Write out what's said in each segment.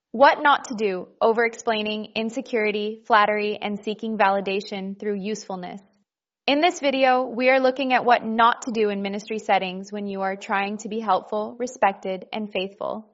What not to do: over-explaining, insecurity, flattery, and seeking validation through usefulness. In this video, we are looking at what not to do in ministry settings when you are trying to be helpful, respected, and faithful.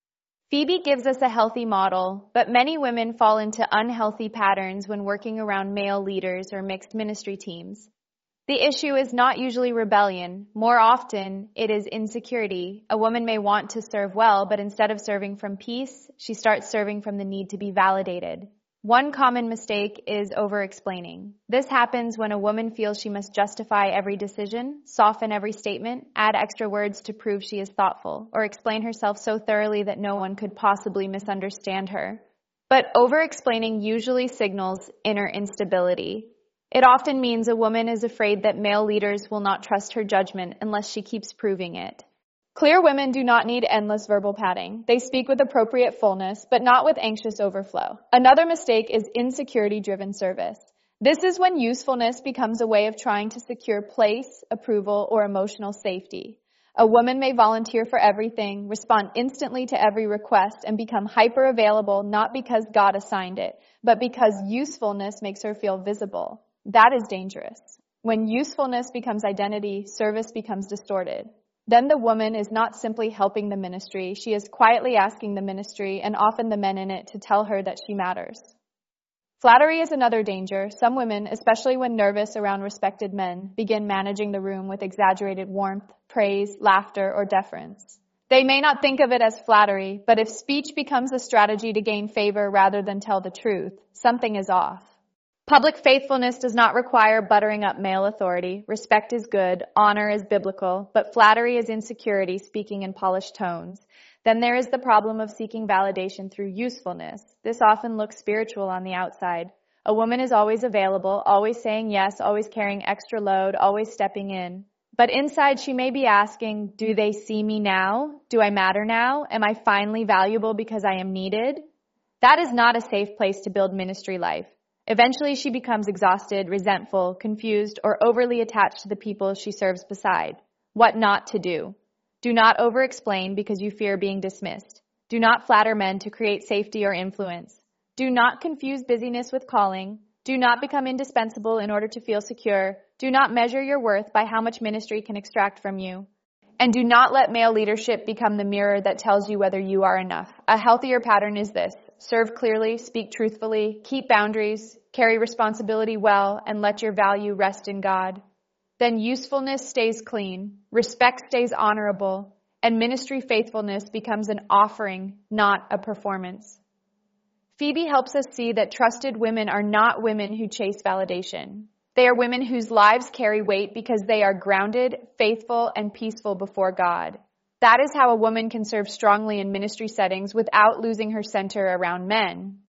Phoebe gives us a healthy model, but many women fall into unhealthy patterns when working around male leaders or mixed ministry teams. The issue is not usually rebellion. More often, it is insecurity. A woman may want to serve well, but instead of serving from peace, she starts serving from the need to be validated. One common mistake is over-explaining. This happens when a woman feels she must justify every decision, soften every statement, add extra words to prove she is thoughtful, or explain herself so thoroughly that no one could possibly misunderstand her. But over-explaining usually signals inner instability. It often means a woman is afraid that male leaders will not trust her judgment unless she keeps proving it. Clear women do not need endless verbal padding. They speak with appropriate fullness, but not with anxious overflow. Another mistake is insecurity-driven service. This is when usefulness becomes a way of trying to secure place, approval, or emotional safety. A woman may volunteer for everything, respond instantly to every request, and become hyper-available not because God assigned it, but because usefulness makes her feel visible. That is dangerous. When usefulness becomes identity, service becomes distorted. Then the woman is not simply helping the ministry, she is quietly asking the ministry, and often the men in it, to tell her that she matters. Flattery is another danger. Some women, especially when nervous around respected men, begin managing the room with exaggerated warmth, praise, laughter, or deference. They may not think of it as flattery, but if speech becomes a strategy to gain favor rather than tell the truth, something is off. Public faithfulness does not require buttering up male authority. Respect is good, honor is biblical, but flattery is insecurity speaking in polished tones. Then there is the problem of seeking validation through usefulness. This often looks spiritual on the outside. A woman is always available, always saying yes, always carrying extra load, always stepping in. But inside she may be asking, do they see me now? Do I matter now? Am I finally valuable because I am needed? That is not a safe place to build ministry life. Eventually, she becomes exhausted, resentful, confused, or overly attached to the people she serves beside. What not to do. Do not over-explain because you fear being dismissed. Do not flatter men to create safety or influence. Do not confuse busyness with calling. Do not become indispensable in order to feel secure. Do not measure your worth by how much ministry can extract from you. And do not let male leadership become the mirror that tells you whether you are enough. A healthier pattern is this: serve clearly, speak truthfully, keep boundaries, carry responsibility well, and let your value rest in God. Then usefulness stays clean, respect stays honorable, and ministry faithfulness becomes an offering, not a performance. Phoebe helps us see that trusted women are not women who chase validation. They are women whose lives carry weight because they are grounded, faithful, and peaceful before God. That is how a woman can serve strongly in ministry settings without losing her center around men.